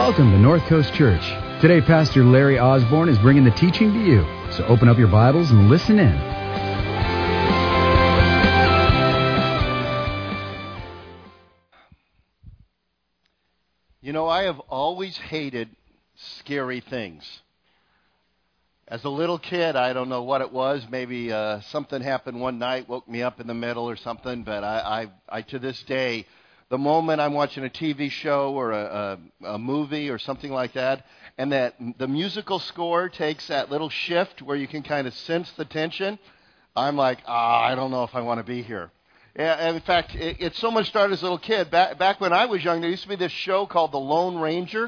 Welcome to North Coast Church. Today, Pastor Larry Osborne is bringing the teaching to you. So open up your Bibles and listen in. You know, I have always hated scary things. As a little kid, I don't know what it was. Maybe something happened one night, woke me up in the middle or something. But I to this day, the moment I'm watching a TV show or a movie or something like that, and that the musical score takes that little shift where you can kind of sense the tension, I'm like, I don't know if I want to be here. Yeah, in fact, it so much started as a little kid. Back when I was young, there used to be this show called The Lone Ranger.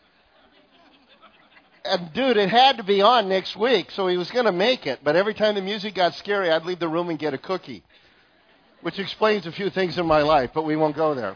And, dude, it had to be on next week, so he was going to make it. But every time the music got scary, I'd leave the room and get a cookie, which explains a few things in my life, but we won't go there.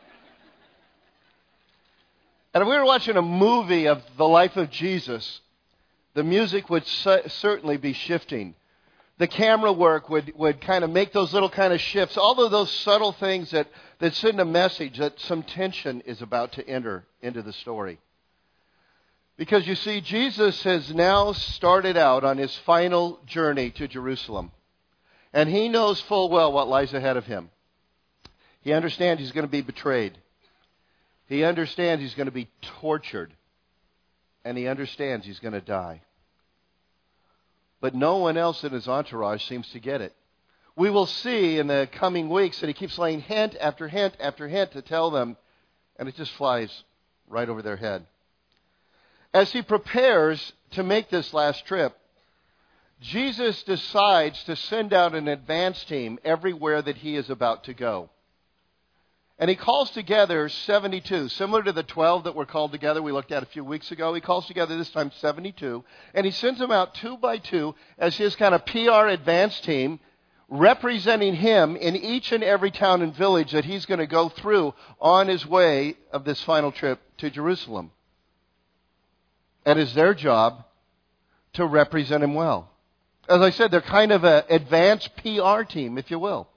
And if we were watching a movie of the life of Jesus, the music would certainly be shifting. The camera work would kind of make those little kind of shifts, all of those subtle things that send a message that some tension is about to enter into the story. Because you see, Jesus has now started out on his final journey to Jerusalem. And he knows full well what lies ahead of him. He understands he's going to be betrayed. He understands he's going to be tortured. And he understands he's going to die. But no one else in his entourage seems to get it. We will see in the coming weeks that he keeps laying hint after hint after hint to tell them, and it just flies right over their head. As he prepares to make this last trip, Jesus decides to send out an advance team everywhere that he is about to go. And he calls together 72, similar to the 12 that were called together we looked at a few weeks ago. He calls together this time 72, and he sends them out two by two as his kind of PR advance team, representing him in each and every town and village that he's going to go through on his way of this final trip to Jerusalem. And it's their job to represent him well. As I said, they're kind of an advanced PR team, if you will.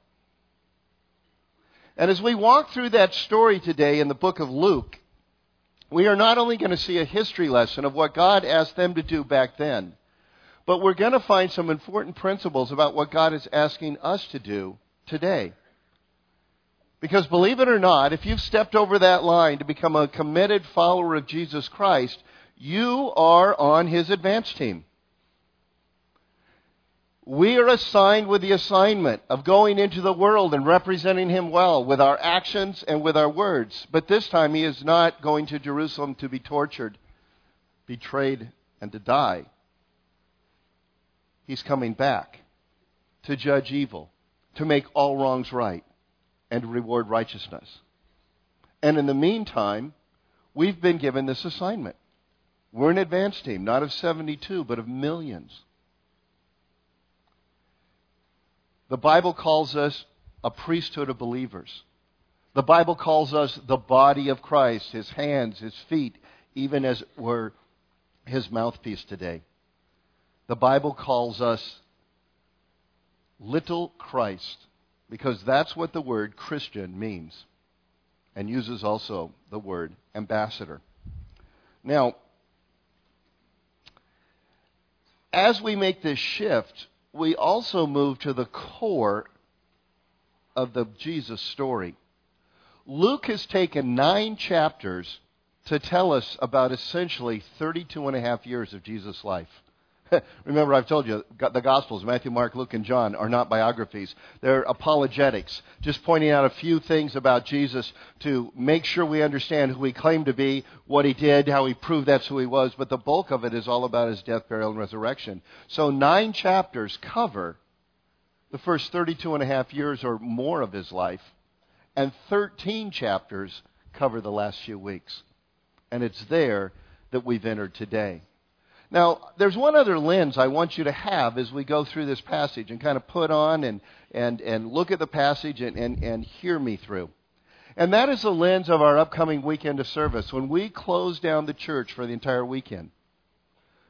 And as we walk through that story today in the book of Luke, we are not only going to see a history lesson of what God asked them to do back then, but we're going to find some important principles about what God is asking us to do today. Because believe it or not, if you've stepped over that line to become a committed follower of Jesus Christ, you are on his advance team. We are assigned with the assignment of going into the world and representing him well with our actions and with our words. But this time he is not going to Jerusalem to be tortured, betrayed, and to die. He's coming back to judge evil, to make all wrongs right, and to reward righteousness. And in the meantime, we've been given this assignment. We're an advance team, not of 72, but of millions. The Bible calls us a priesthood of believers. The Bible calls us the body of Christ, his hands, his feet, even as we're his mouthpiece today. The Bible calls us little Christ, because that's what the word Christian means, and uses also the word ambassador. Now, as we make this shift, we also move to the core of the Jesus story. Luke has taken 9 chapters to tell us about essentially 32 and a half years of Jesus' life. Remember, I've told you, the Gospels, Matthew, Mark, Luke, and John, are not biographies. They're apologetics, just pointing out a few things about Jesus to make sure we understand who he claimed to be, what he did, how he proved that's who he was. But the bulk of it is all about his death, burial, and resurrection. So 9 chapters cover the first 32 and a half years or more of his life, and 13 chapters cover the last few weeks. And it's there that we've entered today. Now, there's one other lens I want you to have as we go through this passage and kind of put on and look at the passage and hear me through. And that is the lens of our upcoming weekend of service when we close down the church for the entire weekend.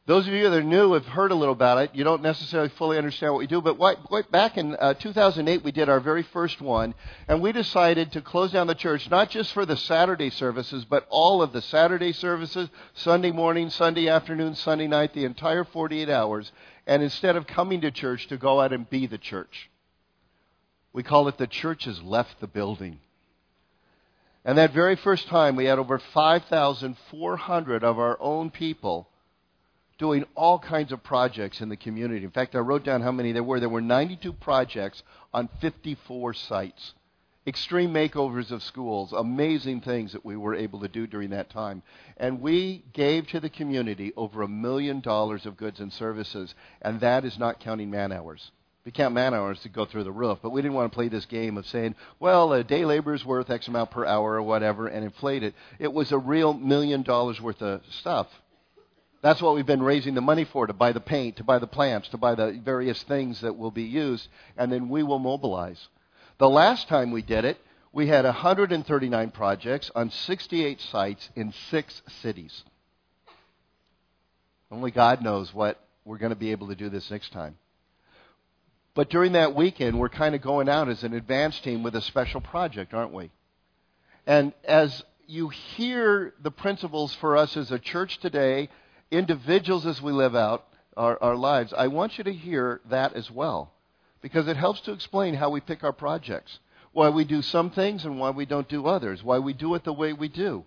Those of you that are new have heard a little about it. You don't necessarily fully understand what we do, but back in 2008, we did our very first one, and we decided to close down the church, not just for the Saturday services, but all of the Saturday services, Sunday morning, Sunday afternoon, Sunday night, the entire 48 hours, and instead of coming to church, to go out and be the church. We call it The Church Has Left the Building. And that very first time, we had over 5,400 of our own people doing all kinds of projects in the community. In fact, I wrote down how many there were. There were 92 projects on 54 sites. Extreme makeovers of schools, amazing things that we were able to do during that time. And we gave to the community over $1 million of goods and services, and that is not counting man hours. We count man hours to go through the roof, but we didn't want to play this game of saying, well, a day labor is worth X amount per hour or whatever, and inflate it. It was a real $1 million worth of stuff. That's what we've been raising the money for, to buy the paint, to buy the plants, to buy the various things that will be used, and then we will mobilize. The last time we did it, we had 139 projects on 68 sites in 6 cities. Only God knows what we're going to be able to do this next time. But during that weekend, we're kind of going out as an advance team with a special project, aren't we? And as you hear the principles for us as a church today, individuals as we live out our lives, I want you to hear that as well, because it helps to explain how we pick our projects, why we do some things and why we don't do others, why we do it the way we do.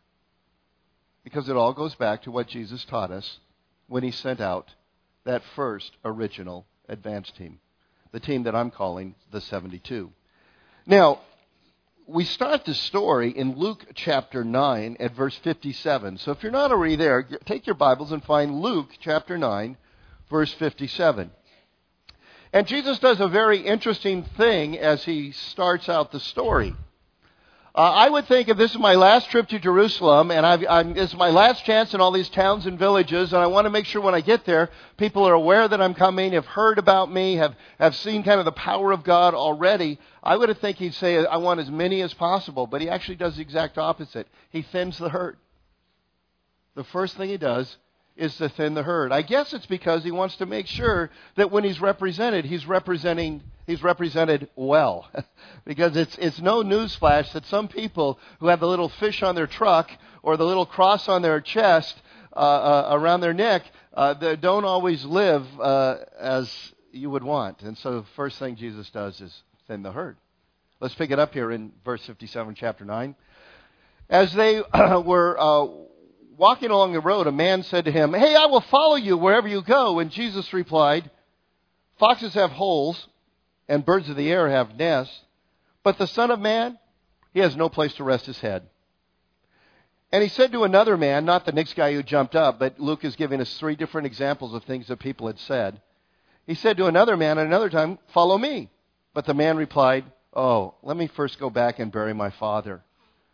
Because it all goes back to what Jesus taught us when he sent out that first original advance team, the team that I'm calling the 72. Now, we start the story in Luke chapter 9 at verse 57. So if you're not already there, take your Bibles and find Luke chapter 9, verse 57. And Jesus does a very interesting thing as he starts out the story. I would think if this is my last trip to Jerusalem, and this is my last chance in all these towns and villages, and I want to make sure when I get there, people are aware that I'm coming, have heard about me, have seen kind of the power of God already, I would think he'd say, I want as many as possible. But he actually does the exact opposite. He thins the herd. The first thing he does is to thin the herd. I guess it's because he wants to make sure that when he's represented, he's represented well. Because it's no newsflash that some people who have the little fish on their truck or the little cross on their chest around their neck, they don't always live as you would want. And so the first thing Jesus does is thin the herd. Let's pick it up here in verse 57, chapter 9. As they were walking along the road, a man said to him, "Hey, I will follow you wherever you go." And Jesus replied, "Foxes have holes, and birds of the air have nests, but the Son of Man, he has no place to rest his head." And he said to another man, not the next guy who jumped up, but Luke is giving us 3 different examples of things that people had said. He said to another man at another time, "Follow me." But the man replied, "Oh, let me first go back and bury my father."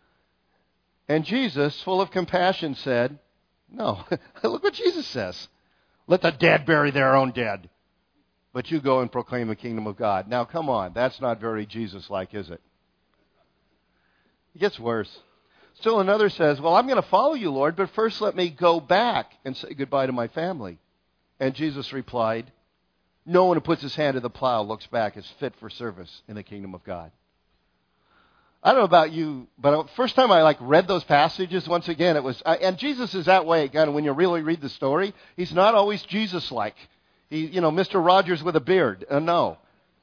And Jesus, full of compassion, said, "No, look what Jesus says. Let the dead bury their own dead. But you go and proclaim the kingdom of God." Now, come on. That's not very Jesus-like, is it? It gets worse. Still another says, "Well, I'm going to follow you, Lord, but first let me go back and say goodbye to my family." And Jesus replied, "No one who puts his hand to the plow looks back is fit for service in the kingdom of God." I don't know about you, but the first time I read those passages, once again, it was, and Jesus is that way, kind of, when you really read the story. He's not always Jesus-like. Mr. Rogers with a beard. No.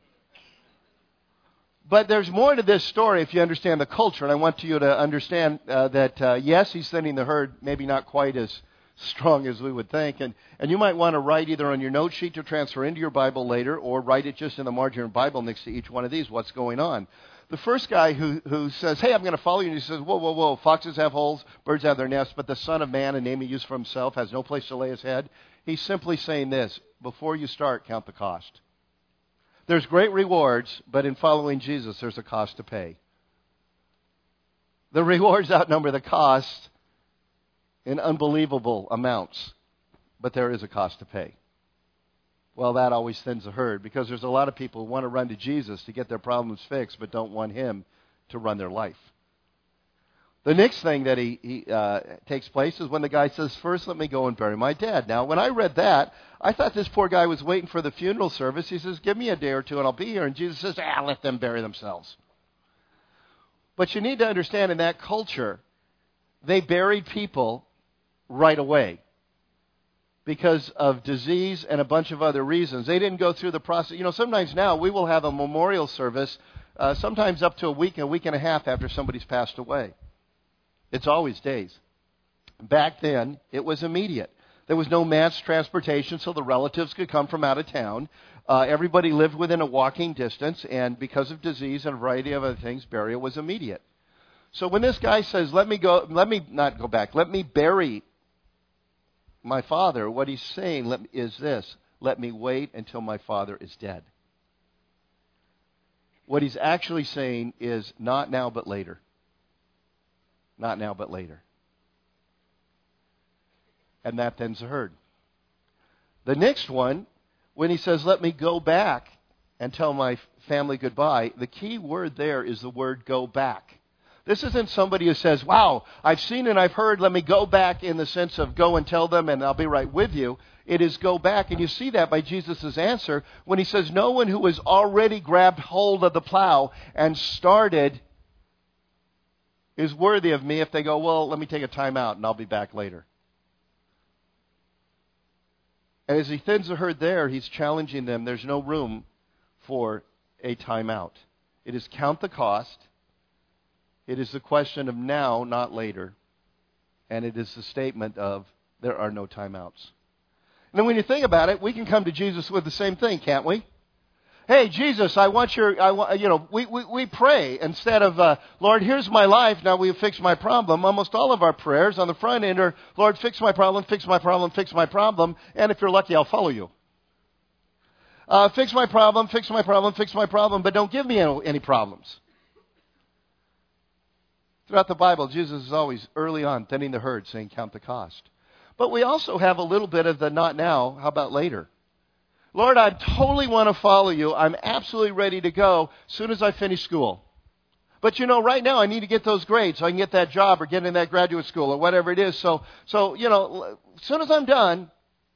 But there's more to this story if you understand the culture, and I want you to understand that, yes, he's thinning the herd, maybe not quite as strong as we would think, and you might want to write either on your note sheet to transfer into your Bible later, or write it just in the margin of your Bible next to each one of these, what's going on. The first guy who says, "Hey, I'm going to follow you," and he says, whoa, whoa, whoa, foxes have holes, birds have their nests, but the Son of Man, a name he used for himself, has no place to lay his head. He's simply saying this: before you start, count the cost. There's great rewards, but in following Jesus, there's a cost to pay. The rewards outnumber the cost in unbelievable amounts, but there is a cost to pay. Well, that always thins the herd, because there's a lot of people who want to run to Jesus to get their problems fixed, but don't want him to run their life. The next thing that he takes place is when the guy says, first let me go and bury my dad. Now, when I read that, I thought this poor guy was waiting for the funeral service. He says, give me a day or two and I'll be here. And Jesus says, let them bury themselves. But you need to understand, in that culture, they buried people right away because of disease and a bunch of other reasons. They didn't go through the process. You know, sometimes now we will have a memorial service, sometimes up to a week and a half after somebody's passed away. It's always days. Back then, it was immediate. There was no mass transportation, so the relatives could come from out of town. Everybody lived within a walking distance, and because of disease and a variety of other things, burial was immediate. So when this guy says, let me bury my father, what he's saying is this: let me wait until my father is dead. What he's actually saying is, not now but later. Not now but later. And that thens the herd. The next one, when he says, let me go back and tell my family goodbye, the key word there is the word go back. This isn't somebody who says, wow, I've seen and I've heard, let me go back in the sense of go and tell them and I'll be right with you. It is go back. And you see that by Jesus' answer when he says, no one who has already grabbed hold of the plow and started is worthy of me if they go, well, let me take a time out and I'll be back later. And as he thins the herd there, he's challenging them. There's no room for a time out. It is count the cost. It is the question of now, not later. And it is the statement of there are no timeouts. And then when you think about it, we can come to Jesus with the same thing, can't we? Hey, Jesus, we pray instead of, Lord, here's my life, now we've fixed my problem. Almost all of our prayers on the front end are, Lord, fix my problem, fix my problem, fix my problem, and if you're lucky, I'll follow you. Fix my problem, fix my problem, fix my problem, but don't give me any problems. Throughout the Bible, Jesus is always early on thinning the herd, saying, count the cost. But we also have a little bit of the not now, how about later? Lord, I totally want to follow you. I'm absolutely ready to go as soon as I finish school. But right now I need to get those grades so I can get that job or get in that graduate school or whatever it is. So as soon as I'm done,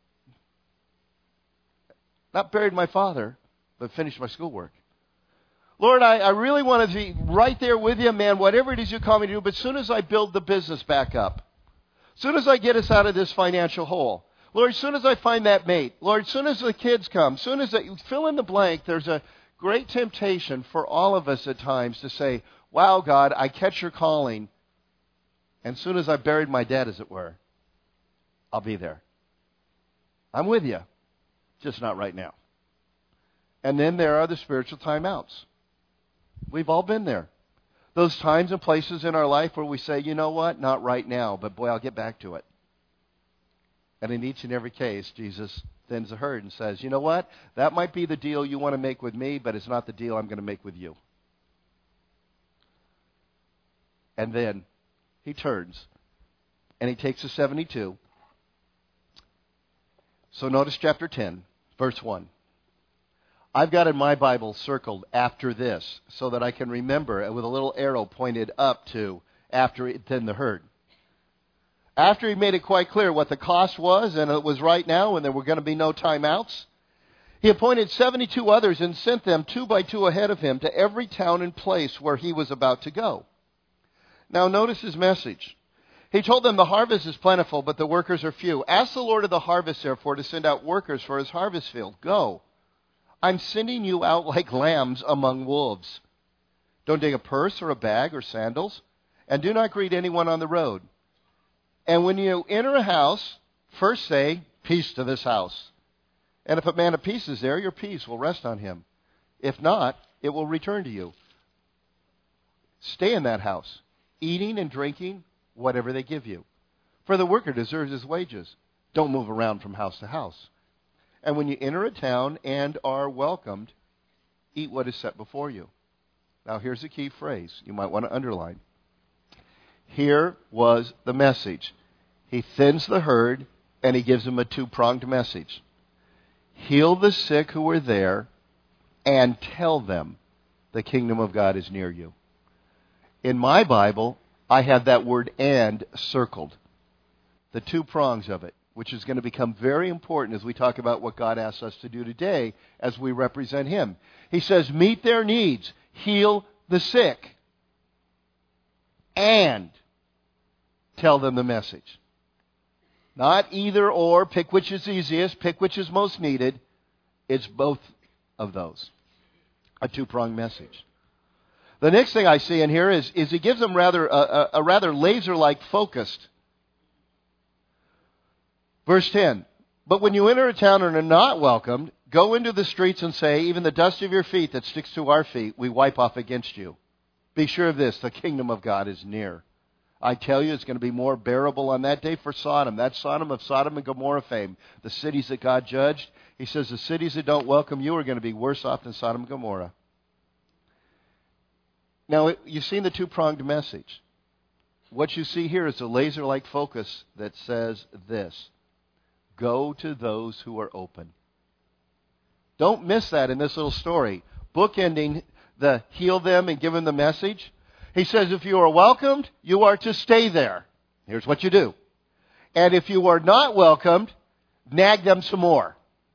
not buried my father, but finished my schoolwork. Lord, I really want to be right there with you, man, whatever it is you call me to do. But as soon as I build the business back up, as soon as I get us out of this financial hole, Lord, as soon as I find that mate, Lord, as soon as the kids come, as soon as you fill in the blank, there's a great temptation for all of us at times to say, wow, God, I catch your calling, and as soon as I buried my dad, as it were, I'll be there. I'm with you, just not right now. And then there are the spiritual timeouts. We've all been there. Those times and places in our life where we say, you know what, not right now, but boy, I'll get back to it. And in each and every case, Jesus thins the herd and says, you know what? That might be the deal you want to make with me, but it's not the deal I'm going to make with you. And then he turns and he takes the 72. So notice chapter 10, verse 1. I've got in my Bible circled after this so that I can remember, and with a little arrow pointed up to after he thinned the herd. After he made it quite clear what the cost was, and it was right now, and there were going to be no timeouts, he appointed 72 others and sent them 2 by 2 ahead of him to every town and place where he was about to go. Now notice his message. He told them the harvest is plentiful, but the workers are few. Ask the Lord of the harvest, therefore, to send out workers for his harvest field. Go. I'm sending you out like lambs among wolves. Don't take a purse or a bag or sandals, and do not greet anyone on the road. And when you enter a house, first say, peace to this house. And if a man of peace is there, your peace will rest on him. If not, it will return to you. Stay in that house, eating and drinking whatever they give you. For the worker deserves his wages. Don't move around from house to house. And when you enter a town and are welcomed, eat what is set before you. Now here's a key phrase you might want to underline. Here was the message. He thins the herd and he gives them a 2-pronged message. Heal the sick who are there and tell them the kingdom of God is near you. In my Bible, I have that word "and" circled. The two prongs of it, which is going to become very important as we talk about what God asks us to do today as we represent Him. He says, meet their needs, heal the sick, and tell them the message. Not either or, pick which is easiest, pick which is most needed. It's both of those. A two-pronged message. The next thing I see in here is he gives them a rather laser-like focused. Verse 10, but when you enter a town and are not welcomed, go into the streets and say, even the dust of your feet that sticks to our feet, we wipe off against you. Be sure of this, the kingdom of God is near. I tell you, it's going to be more bearable on that day for Sodom. That Sodom of Sodom and Gomorrah fame. The cities that God judged. He says the cities that don't welcome you are going to be worse off than Sodom and Gomorrah. Now, you've seen the two-pronged message. What you see here is a laser-like focus that says this. Go to those who are open. Don't miss that in this little story. Bookending the heal them and give them the message. He says if you are welcomed, you are to stay there. Here's what you do. And if you are not welcomed, nag them some more.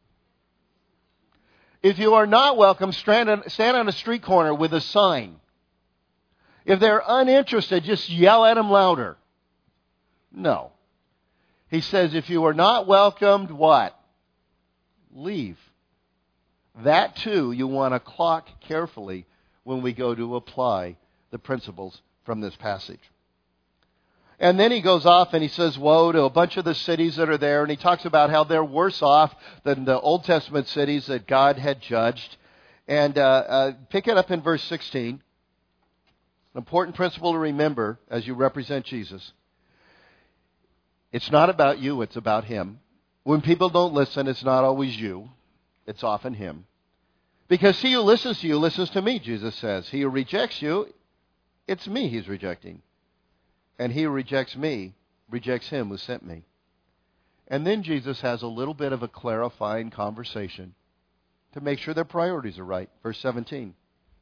If you are not welcomed, stand on a street corner with a sign. If they're uninterested, just yell at them louder. No. He says if you are not welcomed, what? Leave. That too you want to clock carefully when we go to apply the principles from this passage. And then he goes off and he says woe to a bunch of the cities that are there, and he talks about how they're worse off than the Old Testament cities that God had judged. And pick it up in verse 16. An important principle to remember as you represent Jesus. It's not about you, it's about Him. When people don't listen, it's not always you. It's often Him. Because he who listens to you listens to me, Jesus says. He who rejects you, it's me he's rejecting. And he who rejects me rejects him who sent me. And then Jesus has a little bit of a clarifying conversation to make sure their priorities are right. Verse 17.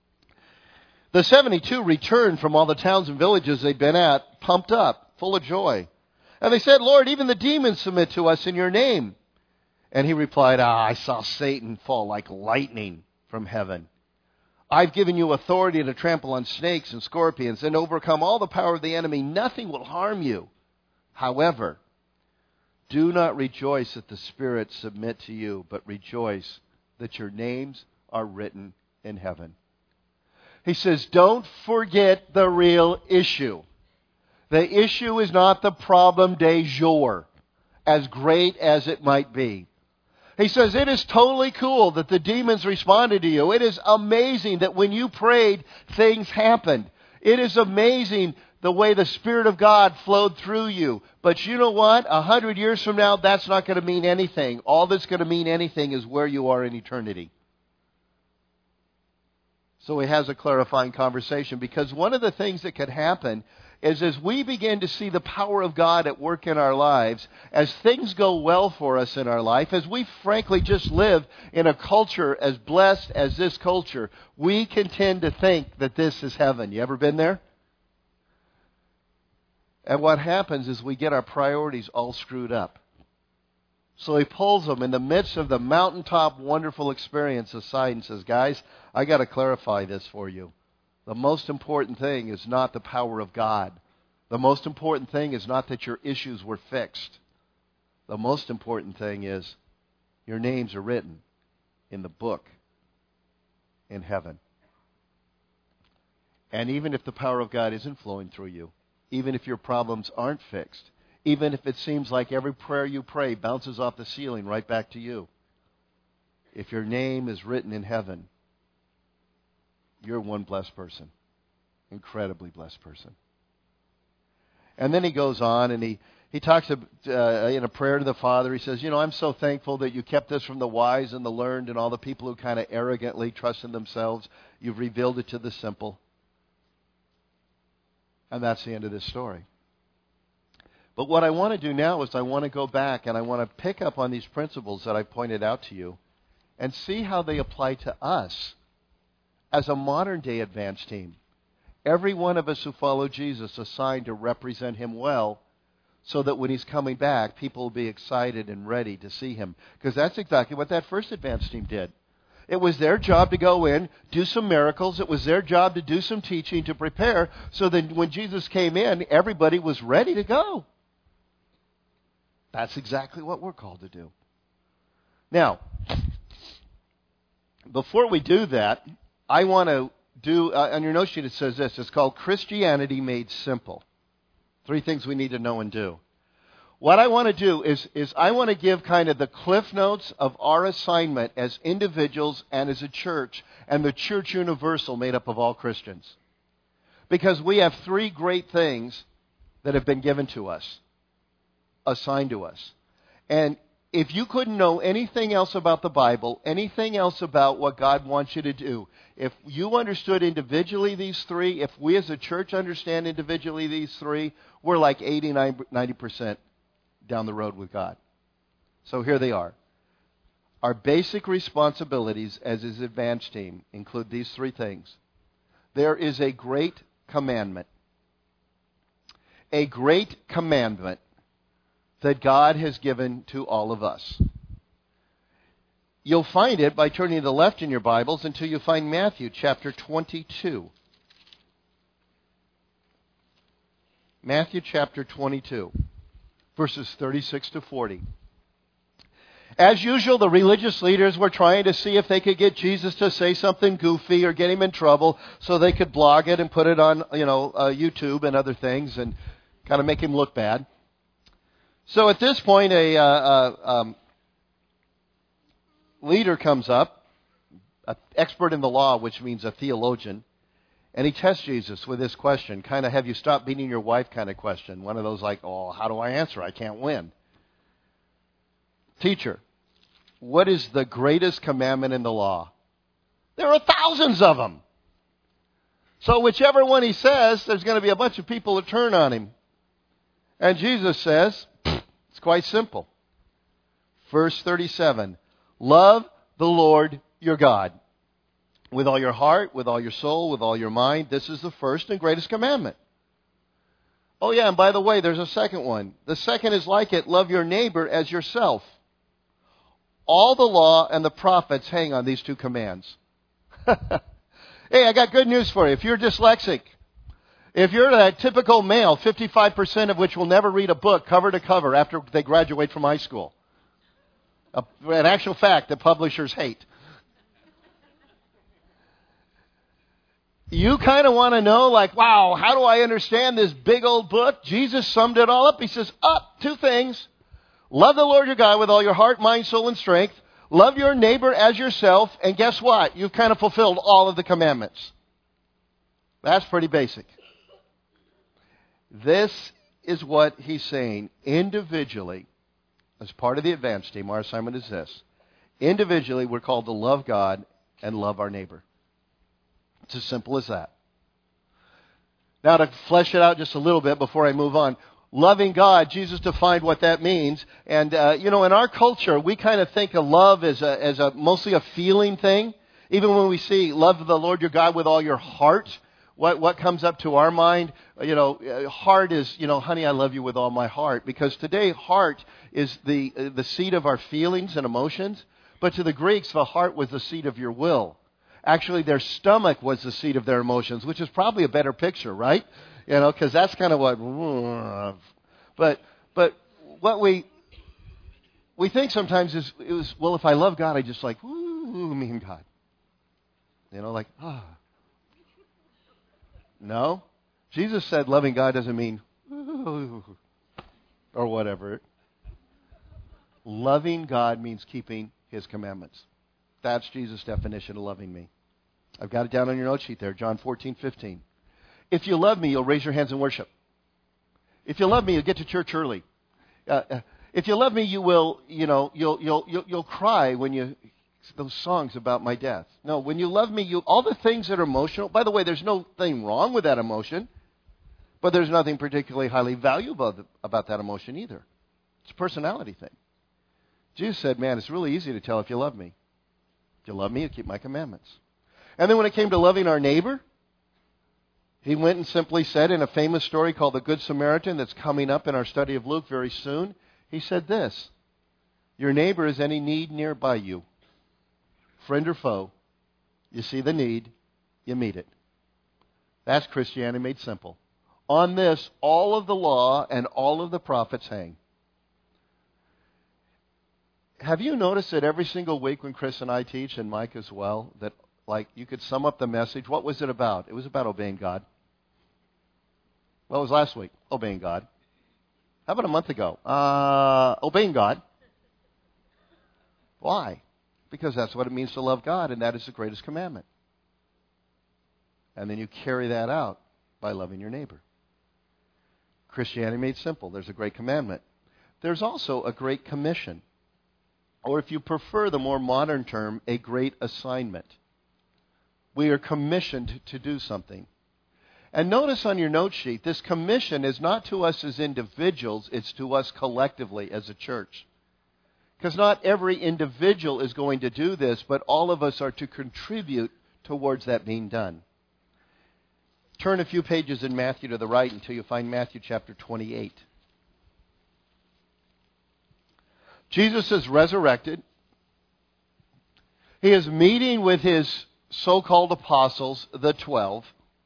The 72 returned from all the towns and villages they'd been at, pumped up, full of joy. And they said, Lord, even the demons submit to us in your name. And he replied, I saw Satan fall like lightning from heaven. I've given you authority to trample on snakes and scorpions and overcome all the power of the enemy. Nothing will harm you. However, do not rejoice that the spirits submit to you, but rejoice that your names are written in heaven. He says, don't forget the real issue. The issue is not the problem du jour, as great as it might be. He says, it is totally cool that the demons responded to you. It is amazing that when you prayed, things happened. It is amazing the way the Spirit of God flowed through you. But you know what? 100 years from now, that's not going to mean anything. All that's going to mean anything is where you are in eternity. So he has a clarifying conversation, because one of the things that could happen is as we begin to see the power of God at work in our lives, as things go well for us in our life, as we frankly just live in a culture as blessed as this culture, we can tend to think that this is heaven. You ever been there? And what happens is we get our priorities all screwed up. So he pulls them in the midst of the mountaintop wonderful experience aside and says, guys, I got to clarify this for you. The most important thing is not the power of God. The most important thing is not that your issues were fixed. The most important thing is your names are written in the book in heaven. And even if the power of God isn't flowing through you, even if your problems aren't fixed, even if it seems like every prayer you pray bounces off the ceiling right back to you, if your name is written in heaven, you're one blessed person. Incredibly blessed person. And then he goes on and he talks in a prayer to the Father. He says, I'm so thankful that you kept this from the wise and the learned and all the people who kind of arrogantly trust in themselves. You've revealed it to the simple. And that's the end of this story. But what I want to do now is I want to go back and I want to pick up on these principles that I pointed out to you and see how they apply to us as a modern-day advance team. Every one of us who follow Jesus is assigned to represent him well, so that when he's coming back, people will be excited and ready to see him. Because that's exactly what that first advance team did. It was their job to go in, do some miracles. It was their job to do some teaching, to prepare, so that when Jesus came in, everybody was ready to go. That's exactly what we're called to do. Now, before we do that, I want to do, on your note sheet it says this, it's called Christianity Made Simple. 3 things we need to know and do. What I want to do is I want to give kind of the cliff notes of our assignment as individuals and as a church, and the church universal made up of all Christians. Because we have 3 great things that have been given to us, assigned to us. And if you couldn't know anything else about the Bible, anything else about what God wants you to do, if you understood individually these 3, if we as a church understand individually these 3, we're like 80-90% down the road with God. So here they are. Our basic responsibilities as his advance team include these 3 things. There is a great commandment. A great commandment that God has given to all of us. You'll find it by turning to the left in your Bibles until you find Matthew chapter 22. Matthew chapter 22, verses 36 to 40. As usual, the religious leaders were trying to see if they could get Jesus to say something goofy or get him in trouble so they could blog it and put it on, YouTube and other things and kind of make him look bad. So at this point, a leader comes up, an expert in the law, which means a theologian, and he tests Jesus with this question, kind of have you stopped beating your wife kind of question. One of those like, oh, how do I answer? I can't win. Teacher, what is the greatest commandment in the law? There are thousands of them. So whichever one he says, there's going to be a bunch of people that turn on him. And Jesus says, it's quite simple. Verse 37, love the Lord your God with all your heart, with all your soul, with all your mind. This is the first and greatest commandment. Oh yeah, and by the way, there's a second one. The second is like it, love your neighbor as yourself. All the law and the prophets hang on these 2 commands. Hey, I got good news for you. If you're dyslexic, if you're that typical male, 55% of which will never read a book cover to cover after they graduate from high school. An actual fact that publishers hate. You kind of want to know, like, wow, how do I understand this big old book? Jesus summed it all up. He says, 2 things. Love the Lord your God with all your heart, mind, soul, and strength. Love your neighbor as yourself. And guess what? You've kind of fulfilled all of the commandments. That's pretty basic. This is what he's saying. Individually, as part of the advance team, our assignment is this. Individually, we're called to love God and love our neighbor. It's as simple as that. Now, to flesh it out just a little bit before I move on, loving God, Jesus defined what that means. And, in our culture, we kind of think of love as a mostly a feeling thing. Even when we see love the Lord your God with all your heart, what comes up to our mind, heart is, honey, I love you with all my heart. Because today, heart is the seat of our feelings and emotions. But to the Greeks, the heart was the seat of your will. Actually, their stomach was the seat of their emotions, which is probably a better picture, right? Because that's kind of what. But what we think sometimes is, well, if I love God, I just like, me and God. No. Jesus said loving God doesn't mean, or whatever. Loving God means keeping his commandments. That's Jesus' definition of loving me. I've got it down on your note sheet there, John 14:15. If you love me, you'll raise your hands in worship. If you love me, you'll get to church early. If you love me, you will, you'll cry when you those songs about my death. No, when you love me, all the things that are emotional. By the way, there's nothing wrong with that emotion, but there's nothing particularly highly valuable about that emotion either. It's a personality thing. Jesus said, man, it's really easy to tell if you love me. If you love me, you keep my commandments. And then when it came to loving our neighbor, He went and simply said, in a famous story called the Good Samaritan that's coming up in our study of Luke very soon, he said this: your neighbor has any need nearby you, friend or foe, you see the need, you meet it. That's Christianity made simple. On this, all of the law and all of the prophets hang. Have you noticed that every single week when Chris and I teach, and Mike as well, that like you could sum up the message? What was it about? It was about obeying God. What was last week? Obeying God. How about a month ago? Obeying God. Why? Because that's what it means to love God, and that is the greatest commandment. And then you carry that out by loving your neighbor. Christianity made simple. There's a great commandment. There's also a great commission. Or if you prefer the more modern term, a great assignment. We are commissioned to do something. And notice on your note sheet, this commission is not to us as individuals, it's to us collectively as a church. Because not every individual is going to do this, but all of us are to contribute towards that being done. Turn a few pages in Matthew to the right until you find Matthew chapter 28. Jesus is resurrected. He is meeting with his so-called apostles, the 12.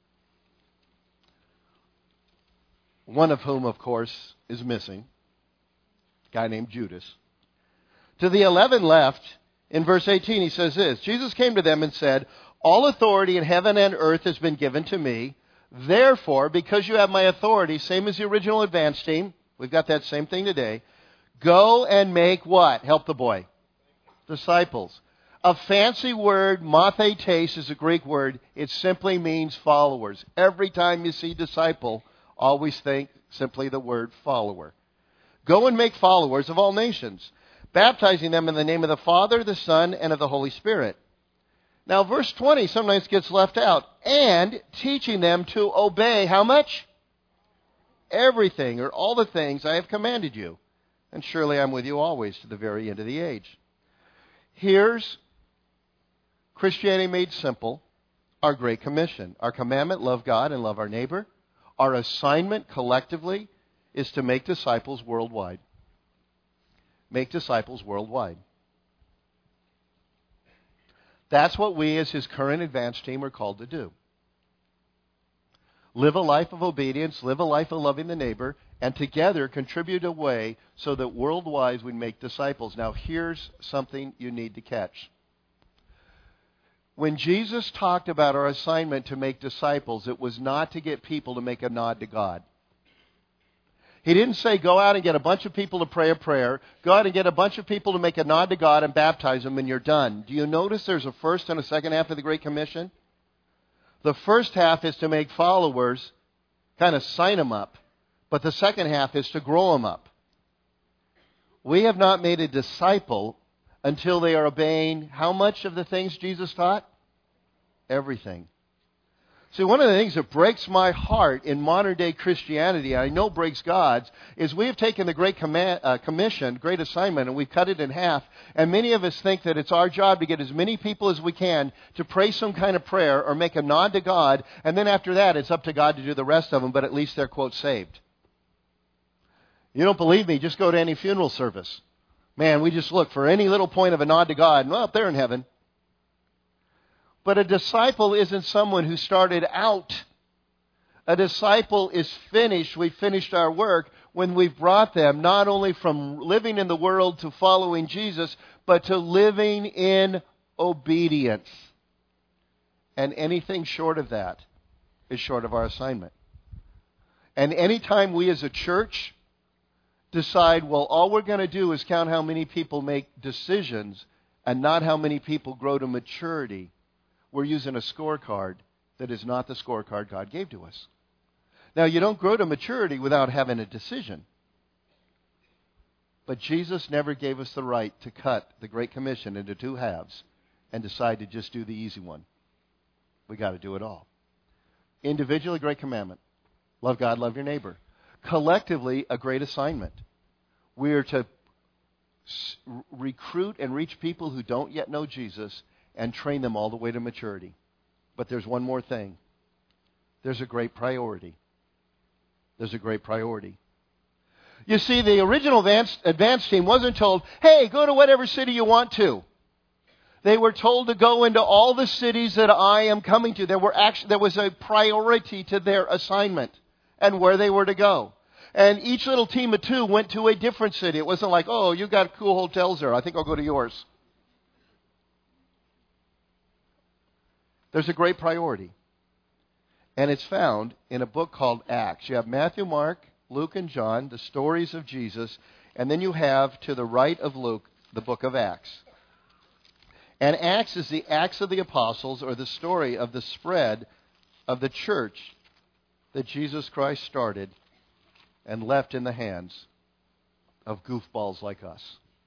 One of whom, of course, is missing. A guy named Judas. To the 11 left, in verse 18, he says this: Jesus came to them and said, all authority in heaven and earth has been given to me. Therefore, because you have my authority, same as the original advance team, we've got that same thing today, go and make what? Help the boy. Disciples. A fancy word, mathetes, is a Greek word. It simply means followers. Every time you see disciple, always think simply the word follower. Go and make followers of all nations, baptizing them in the name of the Father, the Son, and of the Holy Spirit. Now, verse 20 sometimes gets left out. And teaching them to obey how much? Everything, or all the things I have commanded you. And surely I'm with you always to the very end of the age. Here's Christianity made simple, our Great Commission. Our commandment, love God and love our neighbor. Our assignment collectively is to make disciples worldwide. Make disciples worldwide. That's what we as his current advance team are called to do. Live a life of obedience, live a life of loving the neighbor, and together contribute a way so that worldwide we make disciples. Now here's something you need to catch. When Jesus talked about our assignment to make disciples, it was not to get people to make a nod to God. He didn't say go out and get a bunch of people to pray a prayer, go out and get a bunch of people to make a nod to God and baptize them and you're done. Do you notice there's a first and a second half of the Great Commission? The first half is to make followers, kind of sign them up. But the second half is to grow them up. We have not made a disciple until they are obeying how much of the things Jesus taught? Everything. See, one of the things that breaks my heart in modern day Christianity, and I know breaks God's, is we have taken the Great Commission, Great Assignment, and we've cut it in half. And many of us think that it's our job to get as many people as we can to pray some kind of prayer or make a nod to God. And then after that, it's up to God to do the rest of them, but at least they're, quote, saved. You don't believe me? Just go to any funeral service. Man, we just look for any little point of a nod to God. Well, they're in heaven. But a disciple isn't someone who started out. A disciple is finished. We've finished our work when we've brought them not only from living in the world to following Jesus, but to living in obedience. And anything short of that is short of our assignment. And anytime we as a church decide, well, all we're going to do is count how many people make decisions and not how many people grow to maturity, we're using a scorecard that is not the scorecard God gave to us. Now, you don't grow to maturity without having a decision. But Jesus never gave us the right to cut the Great Commission into two halves and decide to just do the easy one. We got to do it all. Individually, great commandment. Love God, love your neighbor. Collectively, a great assignment. We are to recruit and reach people who don't yet know Jesus and train them all the way to maturity. But there's one more thing. there's a great priority. There's a great priority. You see, the original advance team wasn't told, hey, go to whatever city you want to. They were told to go into all the cities that I am coming to. There was a priority to their assignment and where they were to go. And each little team of 2 went to a different city. It wasn't like, oh, you got cool hotels there. I think I'll go to yours. There's a great priority. And it's found in a book called Acts. You have Matthew, Mark, Luke, and John, the stories of Jesus. And then you have, to the right of Luke, the book of Acts. And Acts is the Acts of the Apostles, or the story of the spread of the church that Jesus Christ started and left in the hands of goofballs like us.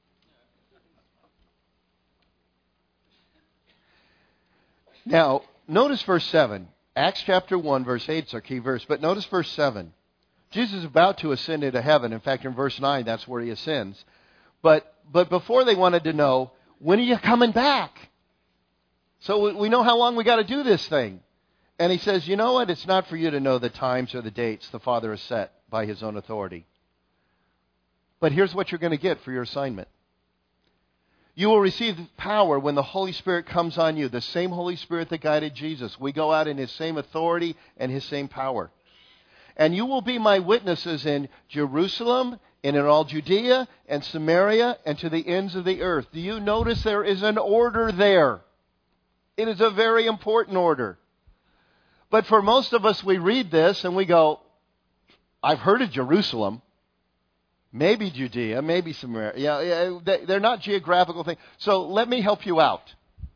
Now, notice verse 7. Acts chapter 1, verse 8 is our key verse. But notice verse 7. Jesus is about to ascend into heaven. In fact, in verse 9, that's where he ascends. But before they wanted to know, when are you coming back? So we know how long we got to do this thing. And he says, you know what? It's not for you to know the times or the dates the Father has set by his own authority. But here's what you're going to get for your assignment. You will receive power when the Holy Spirit comes on you, the same Holy Spirit that guided Jesus. We go out in his same authority and his same power. And you will be my witnesses in Jerusalem, and in all Judea and Samaria and to the ends of the earth. Do you notice there is an order there? It is a very important order. But for most of us, we read this and we go, I've heard of Jerusalem. Maybe Judea, maybe Samaria. Yeah, they're not geographical things. So let me help you out.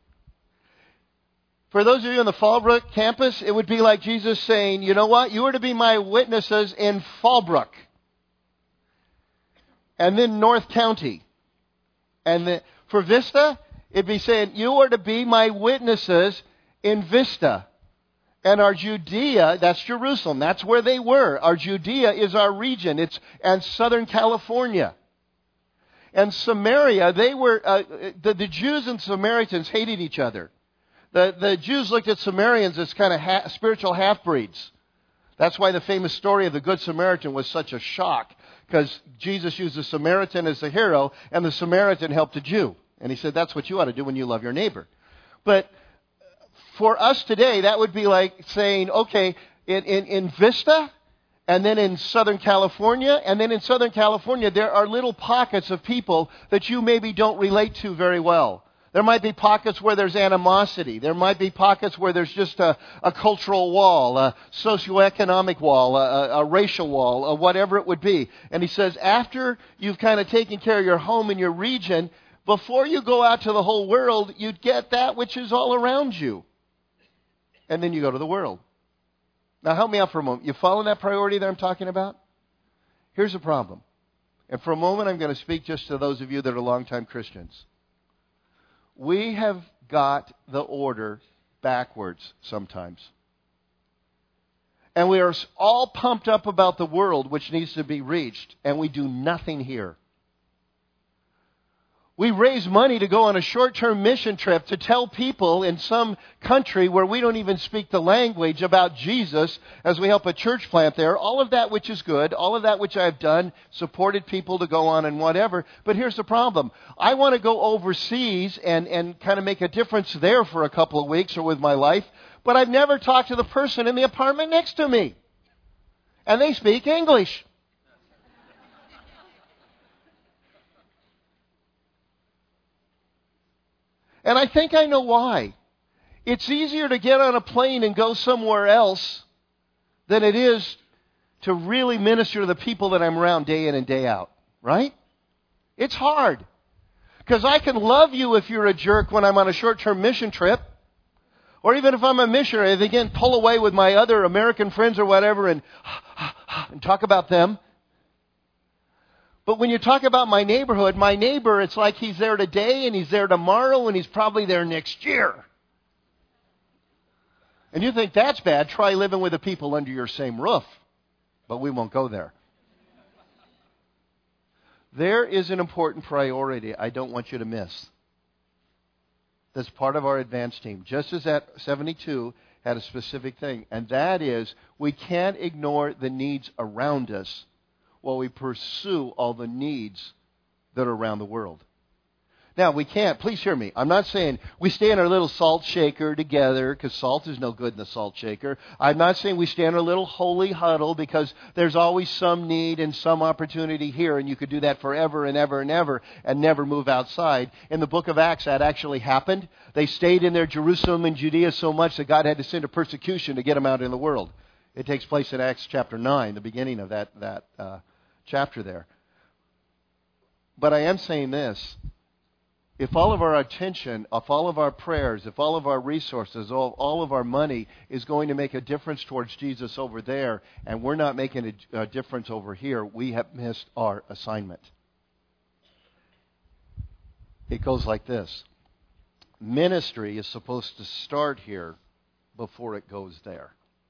For those of you on the Fallbrook campus, it would be like Jesus saying, you know what? You are to be my witnesses in Fallbrook. And then North County. And for Vista, it'd be saying, you are to be my witnesses in Vista. And our Judea, that's Jerusalem. That's where they were. Our Judea is our region. And Southern California. And Samaria, they were, the Jews and Samaritans hated each other. The Jews looked at Samaritans as kind of spiritual half-breeds. That's why the famous story of the Good Samaritan was such a shock. Because Jesus used the Samaritan as the hero, and the Samaritan helped a Jew. And he said, that's what you ought to do when you love your neighbor. But for us today, that would be like saying, okay, in Vista, and then in Southern California, and then in Southern California, there are little pockets of people that you maybe don't relate to very well. There might be pockets where there's animosity. There might be pockets where there's just a cultural wall, a socioeconomic wall, a racial wall, whatever it would be. And he says, after you've kind of taken care of your home and your region, before you go out to the whole world, you get that which is all around you. And then you go to the world. Now help me out for a moment. You follow that priority that I'm talking about? Here's the problem. And for a moment, I'm going to speak just to those of you that are longtime Christians. We have got the order backwards sometimes. And we are all pumped up about the world which needs to be reached, and we do nothing here. We raise money to go on a short-term mission trip to tell people in some country where we don't even speak the language about Jesus as we help a church plant there. All of that which is good, all of that which I've done, supported people to go on and whatever. But here's the problem. I want to go overseas and kind of make a difference there for a couple of weeks or with my life, but I've never talked to the person in the apartment next to me. And they speak English. And I think I know why. It's easier to get on a plane and go somewhere else than it is to really minister to the people that I'm around day in and day out. Right? It's hard. Because I can love you if you're a jerk when I'm on a short-term mission trip. Or even if I'm a missionary, and again, pull away with my other American friends or whatever and talk about them. But when you talk about my neighborhood, my neighbor, it's like he's there today and he's there tomorrow and he's probably there next year. And you think that's bad, try living with the people under your same roof. But we won't go there. There is an important priority I don't want you to miss. That's part of our advance team. Just as at 72 had a specific thing, and that is we can't ignore the needs around us while we pursue all the needs that are around the world. Now, we can't, please hear me, I'm not saying we stay in our little salt shaker together because salt is no good in the salt shaker. I'm not saying we stay in our little holy huddle because there's always some need and some opportunity here, and you could do that forever and ever and ever and never move outside. In the book of Acts, that actually happened. They stayed in their Jerusalem and Judea so much that God had to send a persecution to get them out in the world. It takes place in Acts chapter 9, the beginning of that chapter there. But I am saying this. If all of our attention, if all of our prayers, if all of our resources, all of our money is going to make a difference towards Jesus over there, and we're not making a difference over here, we have missed our assignment. It goes like this. Ministry is supposed to start here before it goes there.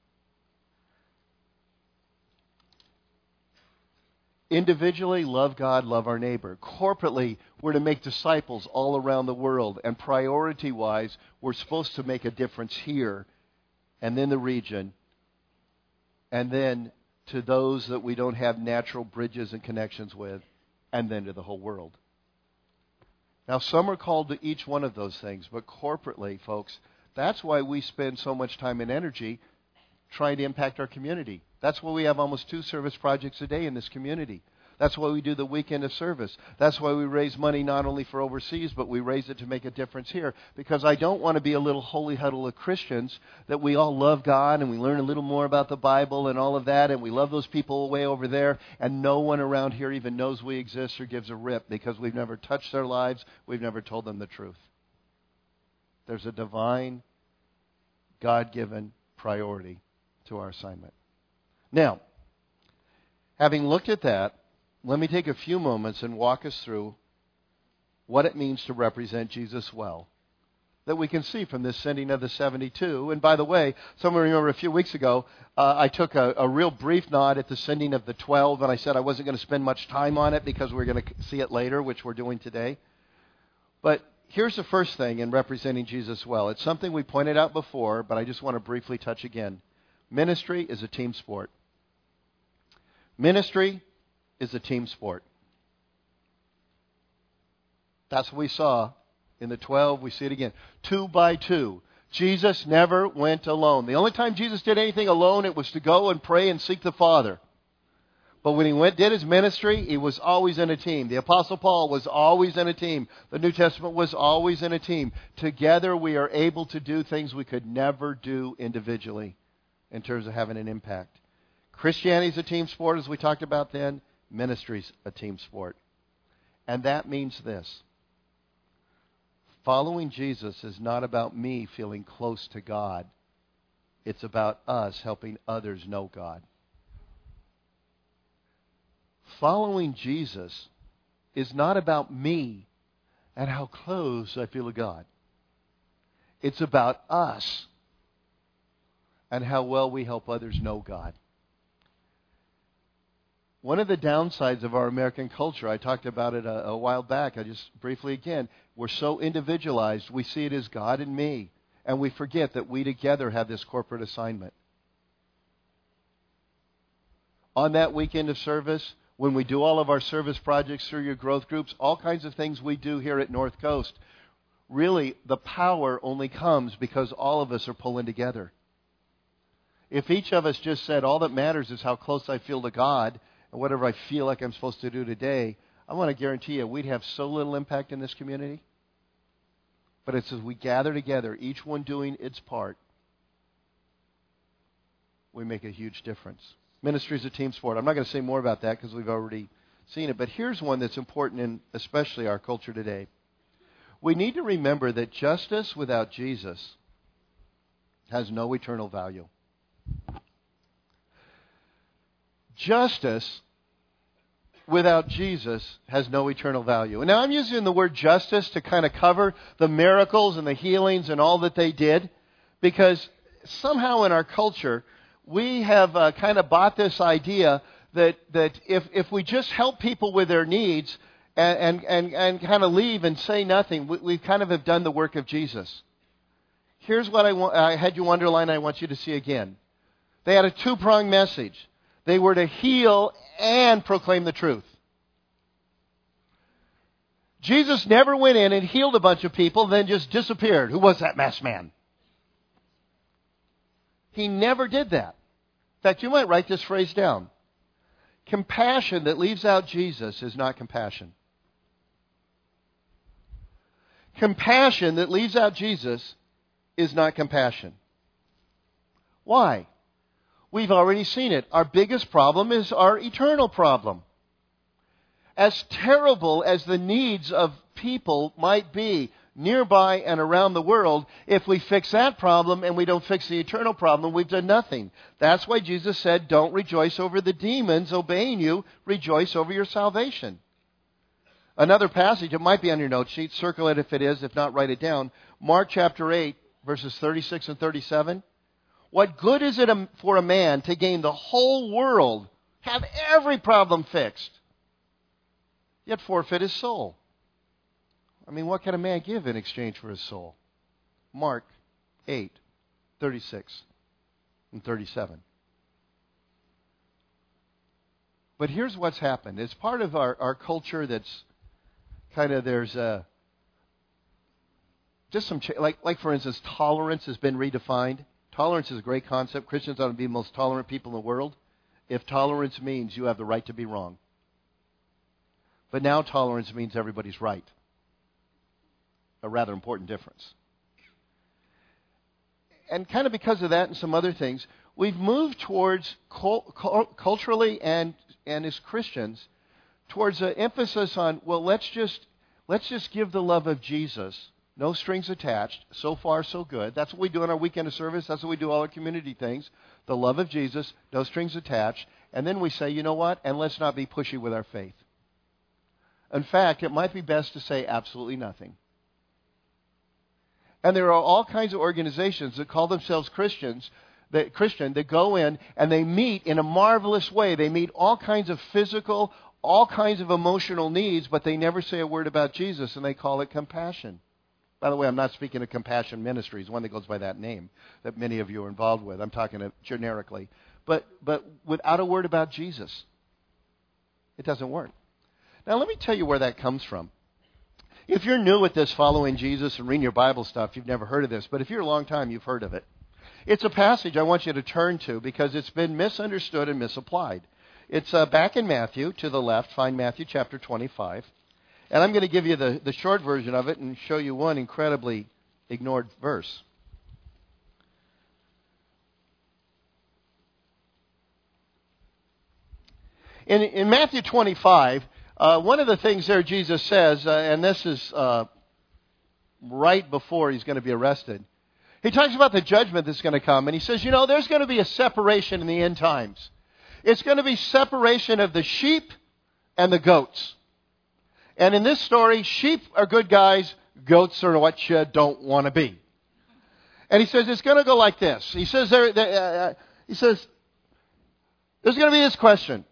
Individually, love God, love our neighbor. Corporately, we're to make disciples all around the world. And priority-wise, we're supposed to make a difference here, and then the region, and then to those that we don't have natural bridges and connections with, and then to the whole world. Now, some are called to each one of those things, but corporately, folks, that's why we spend so much time and energy trying to impact our community. That's why we have almost 2 service projects a day in this community. That's why we do the weekend of service. That's why we raise money not only for overseas, but we raise it to make a difference here. Because I don't want to be a little holy huddle of Christians that we all love God and we learn a little more about the Bible and all of that, and we love those people way over there, and no one around here even knows we exist or gives a rip because we've never touched their lives, we've never told them the truth. There's a divine, God-given priority to our assignment. Now, having looked at that, let me take a few moments and walk us through what it means to represent Jesus well, that we can see from this sending of the 72. And by the way, some of you remember a few weeks ago, I took a real brief nod at the sending of the 12, and I said I wasn't going to spend much time on it because we're going to see it later, which we're doing today. But here's the first thing in representing Jesus well. It's something we pointed out before, but I just want to briefly touch again. Ministry is a team sport. Ministry is a team sport. That's what we saw in the 12. We see it again. 2 by 2. Jesus never went alone. The only time Jesus did anything alone, it was to go and pray and seek the Father. But when he did his ministry, he was always in a team. The Apostle Paul was always in a team. The New Testament was always in a team. Together we are able to do things we could never do individually in terms of having an impact. Christianity is a team sport, as we talked about then. Ministry's a team sport. And that means this. Following Jesus is not about me feeling close to God. It's about us helping others know God. Following Jesus is not about me and how close I feel to God. It's about us and how well we help others know God. One of the downsides of our American culture, I talked about it a while back, I just briefly again, we're so individualized, we see it as God and me, and we forget that we together have this corporate assignment. On that weekend of service, when we do all of our service projects through your growth groups, all kinds of things we do here at North Coast, really the power only comes because all of us are pulling together. If each of us just said, all that matters is how close I feel to God, and whatever I feel like I'm supposed to do today, I want to guarantee you we'd have so little impact in this community. But it's as we gather together, each one doing its part, we make a huge difference. Ministry is a team sport. I'm not going to say more about that because we've already seen it. But here's one that's important in especially our culture today. We need to remember that justice without Jesus has no eternal value. Justice without Jesus has no eternal value. And now I'm using the word justice to kind of cover the miracles and the healings and all that they did, because somehow in our culture we have kind of bought this idea that if we just help people with their needs and kind of leave and say nothing, we kind of have done the work of Jesus. Here's what I had you underline, I want you to see again. They had a two-pronged message. They were to heal and proclaim the truth. Jesus never went in and healed a bunch of people, then just disappeared. Who was that masked man? He never did that. In fact, you might write this phrase down. Compassion that leaves out Jesus is not compassion. Compassion that leaves out Jesus is not compassion. Why? We've already seen it. Our biggest problem is our eternal problem. As terrible as the needs of people might be nearby and around the world, if we fix that problem and we don't fix the eternal problem, we've done nothing. That's why Jesus said, don't rejoice over the demons obeying you, rejoice over your salvation. Another passage, it might be on your note sheet, circle it if it is, if not, write it down. Mark chapter 8, verses 36 and 37. What good is it for a man to gain the whole world, have every problem fixed, yet forfeit his soul? I mean, what can a man give in exchange for his soul? Mark 8, 36 and 37. But here's what's happened. It's part of our culture that's kind of, there's just some, like for instance, tolerance has been redefined. Tolerance is a great concept. Christians ought to be the most tolerant people in the world. If tolerance means you have the right to be wrong. But now tolerance means everybody's right. A rather important difference. And kind of because of that and some other things, we've moved towards, culturally and as Christians, towards an emphasis on, well, let's just give the love of Jesus, no strings attached, so far so good. That's what we do in our weekend of service. That's what we do all our community things. The love of Jesus, no strings attached. And then we say, you know what? And let's not be pushy with our faith. In fact, it might be best to say absolutely nothing. And there are all kinds of organizations that call themselves Christian, that go in and they meet in a marvelous way. They meet all kinds of physical, all kinds of emotional needs, but they never say a word about Jesus, and they call it compassion. By the way, I'm not speaking of Compassion Ministries, one that goes by that name that many of you are involved with. I'm talking generically. But without a word about Jesus, it doesn't work. Now, let me tell you where that comes from. If you're new at this, following Jesus and reading your Bible stuff, you've never heard of this. But if you're a long time, you've heard of it. It's a passage I want you to turn to because it's been misunderstood and misapplied. It's back in Matthew, to the left. Find Matthew chapter 25. And I'm going to give you the short version of it and show you one incredibly ignored verse. In Matthew 25, one of the things there Jesus says, and this is right before he's going to be arrested, he talks about the judgment that's going to come. And he says, there's going to be a separation in the end times. It's going to be separation of the sheep and the goats. And in this story, sheep are good guys, goats are what you don't want to be. And he says it's going to go like this. He says there's going to be this question.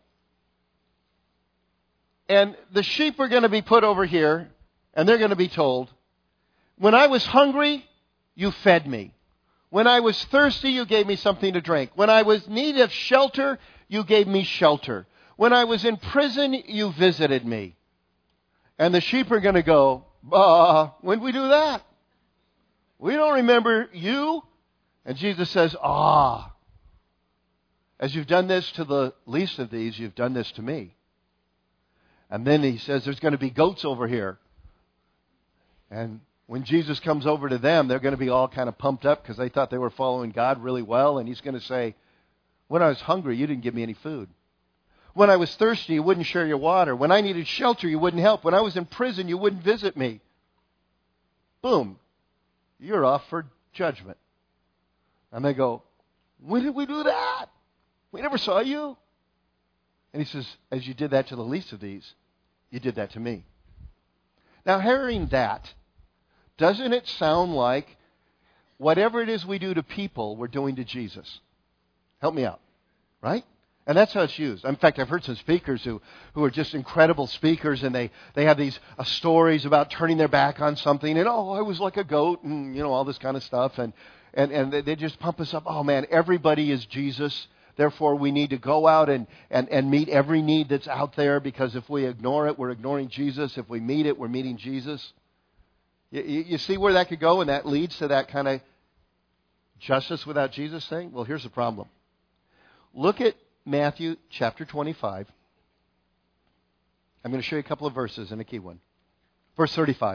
And the sheep are going to be put over here, and they're going to be told, when I was hungry, you fed me. When I was thirsty, you gave me something to drink. When I was in need of shelter, you gave me shelter. When I was in prison, you visited me. And the sheep are going to go, when did we do that? We don't remember you. And Jesus says, as you've done this to the least of these, you've done this to me. And then he says there's going to be goats over here. And when Jesus comes over to them, they're going to be all kind of pumped up because they thought they were following God really well. And he's going to say, when I was hungry, you didn't give me any food. When I was thirsty, you wouldn't share your water. When I needed shelter, you wouldn't help. When I was in prison, you wouldn't visit me. Boom. You're off for judgment. And they go, when did we do that? We never saw you. And he says, as you did that to the least of these, you did that to me. Now, hearing that, doesn't it sound like whatever it is we do to people, we're doing to Jesus? Help me out. Right? And that's how it's used. In fact, I've heard some speakers who are just incredible speakers, and they have these stories about turning their back on something, and I was like a goat, and all this kind of stuff, and they just pump us up. Oh man, everybody is Jesus. Therefore, we need to go out and meet every need that's out there, because if we ignore it, we're ignoring Jesus. If we meet it, we're meeting Jesus. You see where that could go, and that leads to that kind of justice without Jesus thing? Well, here's the problem. Look at Matthew chapter 25. I'm going to show you a couple of verses and a key one. Verse 35.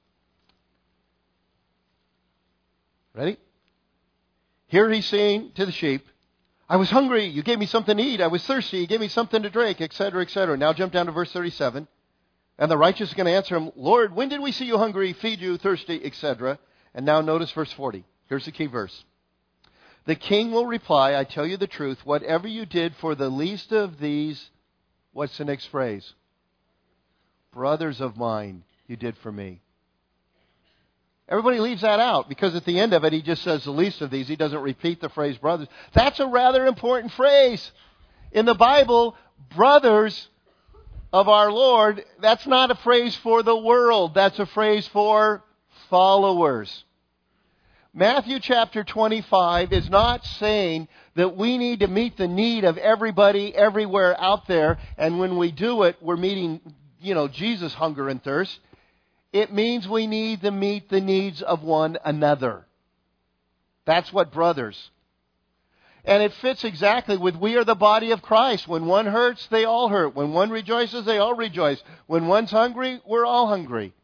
Ready? Here he's saying to the sheep, I was hungry, you gave me something to eat. I was thirsty, you gave me something to drink, etc., etc. Now jump down to verse 37. And the righteous is going to answer him, Lord, when did we see you hungry, feed you, thirsty, etc.? And now notice verse 40. Here's the key verse. The king will reply, I tell you the truth, whatever you did for the least of these, what's the next phrase? Brothers of mine, you did for me. Everybody leaves that out, because at the end of it, he just says the least of these. He doesn't repeat the phrase brothers. That's a rather important phrase. In the Bible, brothers of our Lord, that's not a phrase for the world. That's a phrase for followers. Matthew chapter 25 is not saying that we need to meet the need of everybody everywhere out there, and when we do it, we're meeting, Jesus' hunger and thirst. It means we need to meet the needs of one another. That's what brothers. And it fits exactly with we are the body of Christ. When one hurts, they all hurt. When one rejoices, they all rejoice. When one's hungry, we're all hungry.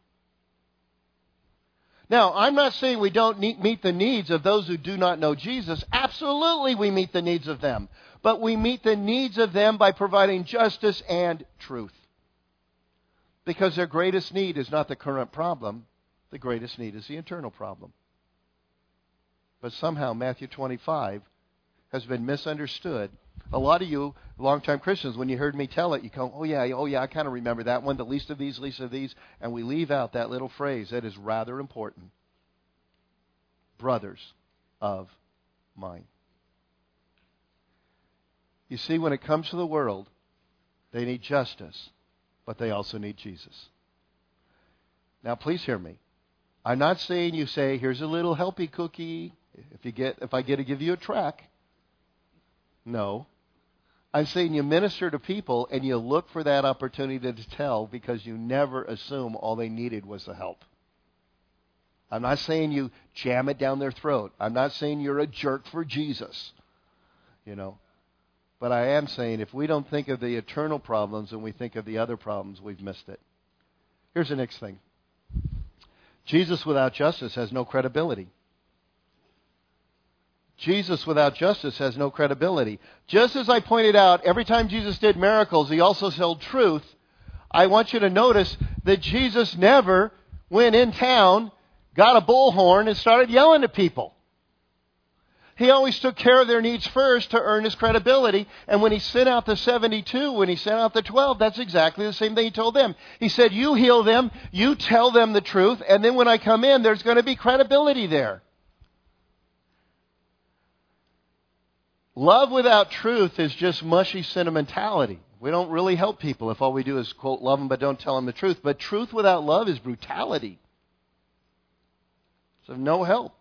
Now, I'm not saying we don't meet the needs of those who do not know Jesus. Absolutely we meet the needs of them. But we meet the needs of them by providing justice and truth. Because their greatest need is not the current problem. The greatest need is the eternal problem. But somehow Matthew 25 has been misunderstood. A lot of you, longtime Christians, when you heard me tell it, you go, oh yeah, I kind of remember that one, the least of these, and we leave out that little phrase that is rather important. Brothers of mine. You see, when it comes to the world, they need justice, but they also need Jesus. Now, please hear me. I'm not saying you say, here's a little helpy cookie, if I get to give you a track. No. I'm saying you minister to people and you look for that opportunity to tell, because you never assume all they needed was the help. I'm not saying you jam it down their throat. I'm not saying you're a jerk for Jesus. But I am saying if we don't think of the eternal problems and we think of the other problems, we've missed it. Here's the next thing. Jesus without justice has no credibility. Jesus without justice has no credibility. Just as I pointed out, every time Jesus did miracles, he also told truth. I want you to notice that Jesus never went in town, got a bullhorn, and started yelling at people. He always took care of their needs first to earn his credibility. And when he sent out the 72, when he sent out the 12, that's exactly the same thing he told them. He said, you heal them, you tell them the truth, and then when I come in, there's going to be credibility there. Love without truth is just mushy sentimentality. We don't really help people if all we do is, quote, love them but don't tell them the truth. But truth without love is brutality. So no help.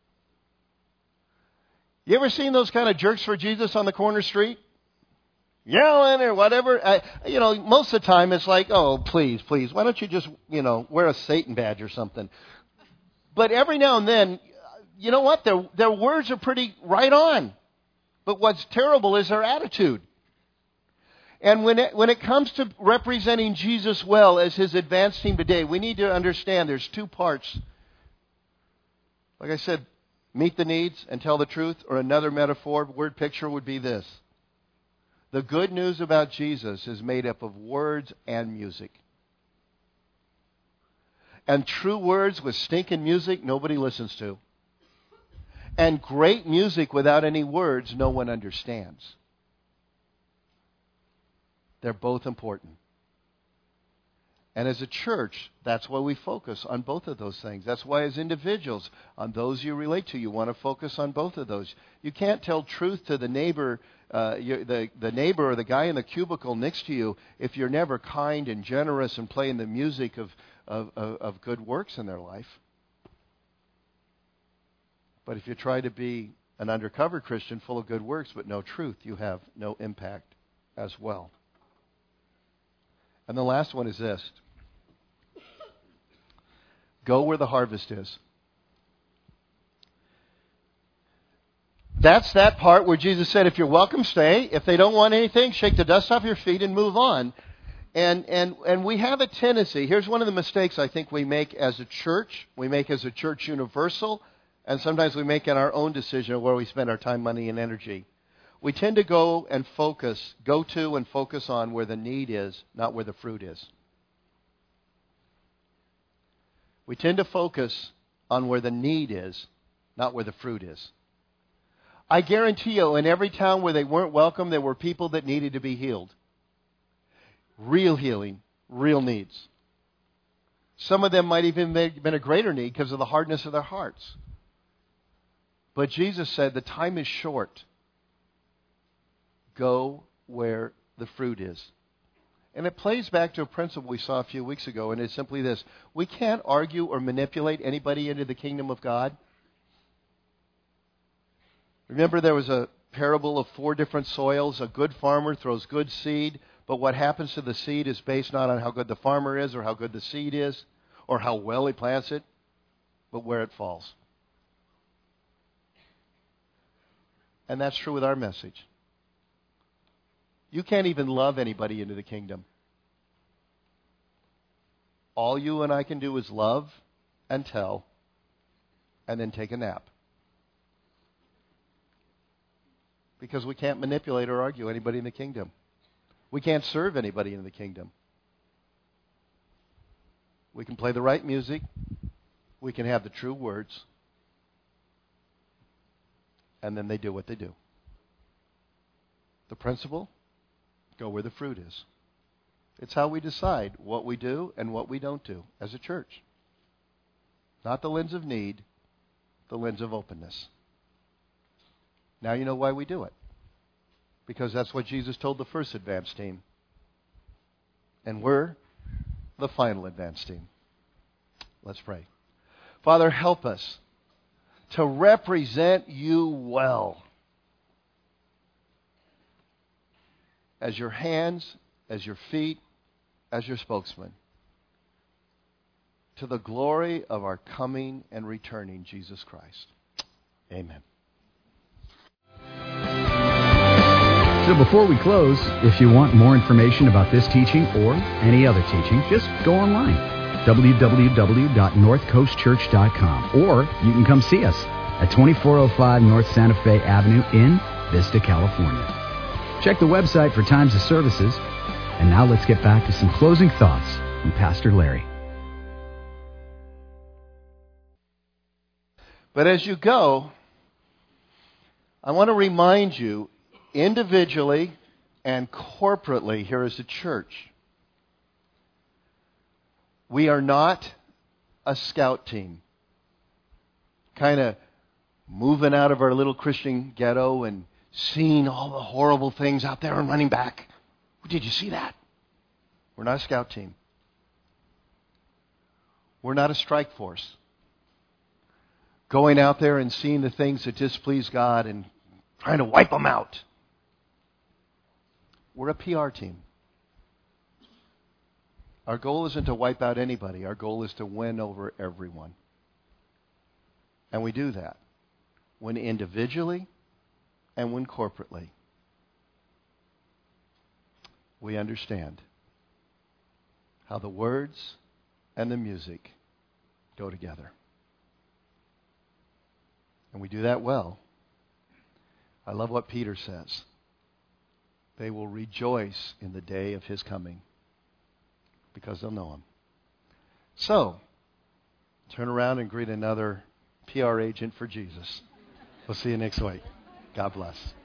You ever seen those kind of jerks for Jesus on the corner street? Yelling or whatever. Most of the time it's like, oh, please, why don't you just, wear a Satan badge or something. But every now and then, you know what? Their words are pretty right on. But what's terrible is their attitude. And when it comes to representing Jesus well as his advanced team today, we need to understand there's two parts. Like I said, meet the needs and tell the truth, or another metaphor, word picture would be this. The good news about Jesus is made up of words and music. And true words with stinking music, nobody listens to. And great music without any words, no one understands. They're both important. And as a church, that's why we focus on both of those things. That's why as individuals, on those you relate to, you want to focus on both of those. You can't tell truth to the neighbor, the neighbor or the guy in the cubicle next to you if you're never kind and generous and playing the music of good works in their life. But if you try to be an undercover Christian full of good works but no truth, you have no impact as well. And the last one is this. Go where the harvest is. That's that part where Jesus said, if you're welcome, stay. If they don't want anything, shake the dust off your feet and move on. And we have a tendency, here's one of the mistakes I think we make as a church. We make as a church universal, and sometimes we make in our own decision of where we spend our time, money, and energy. We tend to go to and focus on where the need is, not where the fruit is. We tend to focus on where the need is, not where the fruit is. I guarantee you, in every town where they weren't welcome, there were people that needed to be healed. Real healing, real needs. Some of them might even have been a greater need because of the hardness of their hearts. But Jesus said the time is short. Go where the fruit is. And it plays back to a principle we saw a few weeks ago, and it's simply this. We can't argue or manipulate anybody into the kingdom of God. Remember there was a parable of 4 different soils. A good farmer throws good seed, but what happens to the seed is based not on how good the farmer is or how good the seed is or how well he plants it, but where it falls. And that's true with our message. You can't even love anybody into the kingdom. All you and I can do is love and tell and then take a nap. Because we can't manipulate or argue anybody in the kingdom. We can't serve anybody in the kingdom. We can play the right music. We can have the true words. And then they do what they do. The principle? Go where the fruit is. It's how we decide what we do and what we don't do as a church. Not the lens of need, the lens of openness. Now you know why we do it. Because that's what Jesus told the first advance team. And we're the final advance team. Let's pray. Father, help us to represent you well. As your hands, as your feet, as your spokesman. To the glory of our coming and returning Jesus Christ. Amen. So before we close, if you want more information about this teaching or any other teaching, just go online. www.northcoastchurch.com. Or you can come see us at 2405 North Santa Fe Avenue in Vista, California. Check the website for times of services. And now let's get back to some closing thoughts from Pastor Larry. But as you go, I want to remind you individually and corporately here as a church, we are not a scout team. Kind of moving out of our little Christian ghetto and seeing all the horrible things out there and running back. Did you see that? We're not a scout team. We're not a strike force. Going out there and seeing the things that displease God and trying to wipe them out. We're a PR team. Our goal isn't to wipe out anybody. Our goal is to win over everyone. And we do that when individually and when corporately we understand how the words and the music go together. And we do that well. I love what Peter says. They will rejoice in the day of his coming because they'll know him. So, turn around and greet another PR agent for Jesus. We'll see you next week. God bless.